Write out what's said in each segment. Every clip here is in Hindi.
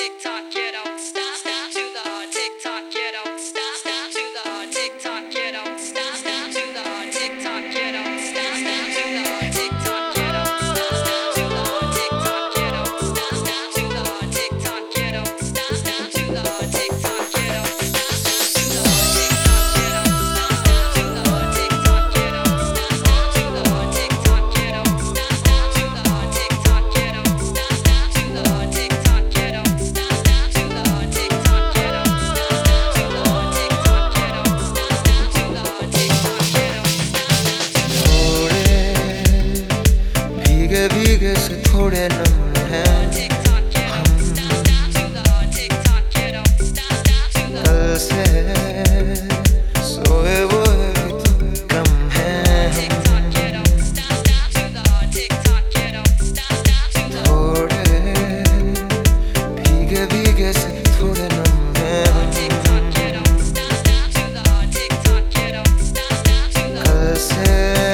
भीगे से थोड़े नम हैं कल से सोए वो भी तो कम हैं थोड़े भीगे से थोड़े नम हैं कल से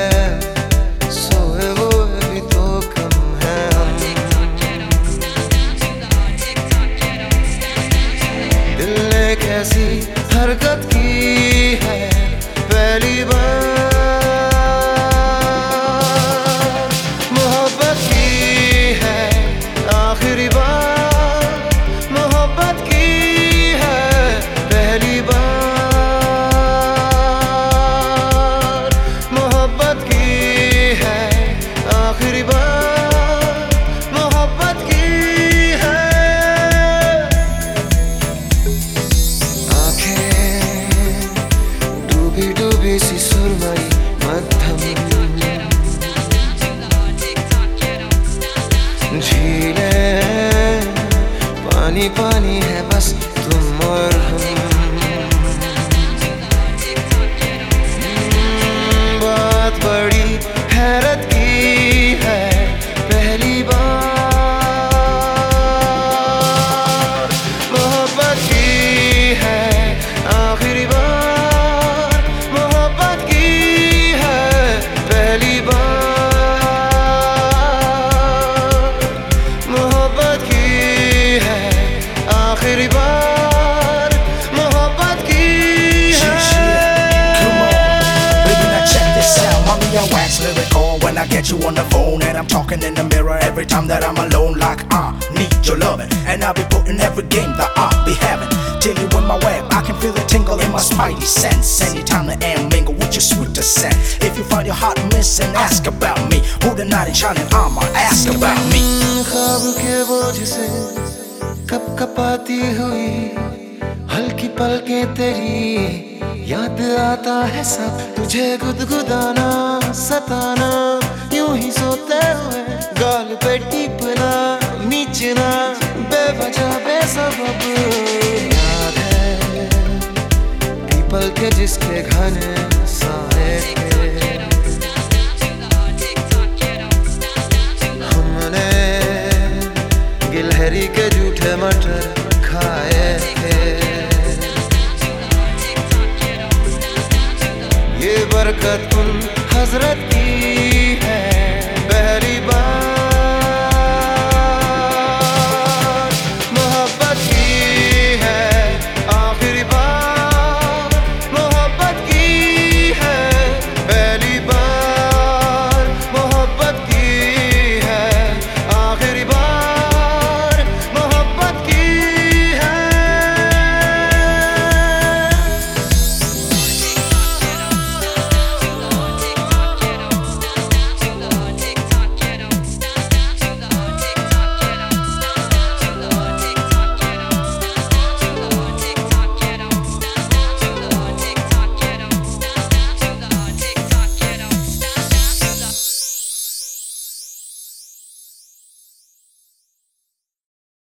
कैसी हरकत की है पहली बार मोहब्बत की है आखिरी बार मोहब्बत की है पहली बार मोहब्बत की है आखिरी बार मोहब्बत की डूबी सी सुरमई मध्यम झीलें पानी पानी है बस तुम और हम बात बड़ी हैरत की है पहली बार मोहब्बत की है आखिरी बार आखिरी बार मोहब्बत की है Come on, baby, now check this out. Mommy, I wax lyrical when I get you on the phone, and I'm talking in the mirror every time that I'm alone. Like I need your loving, and I'll be putting every game that I'll be having. Till you in my web, I can feel the tingle in my spidey sense. Anytime the air mingle with your sweet descent. If you find your heart missing, ask about me. Who the night is shining, I'ma ask about me. ख्वाब के बोझ से कप कपाती हुई हल्की पलकें तेरी याद आता है सब तुझे गुदगुदाना सताना यूं ही सोते हुए गाल पे टीपना नीचना बेवजह बेसबब याद है पीपल के जिसके घने साए थे हमने गिलहरी के झूठे मटर खाए थे ये बरकत उन हजरत की